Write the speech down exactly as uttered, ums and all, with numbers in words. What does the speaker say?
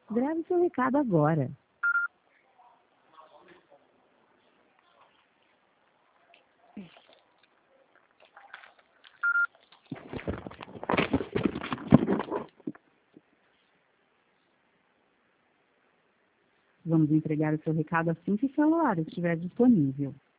Grave seu recado agora. Vamos entregar o seu recado assim que o celular estiver disponível.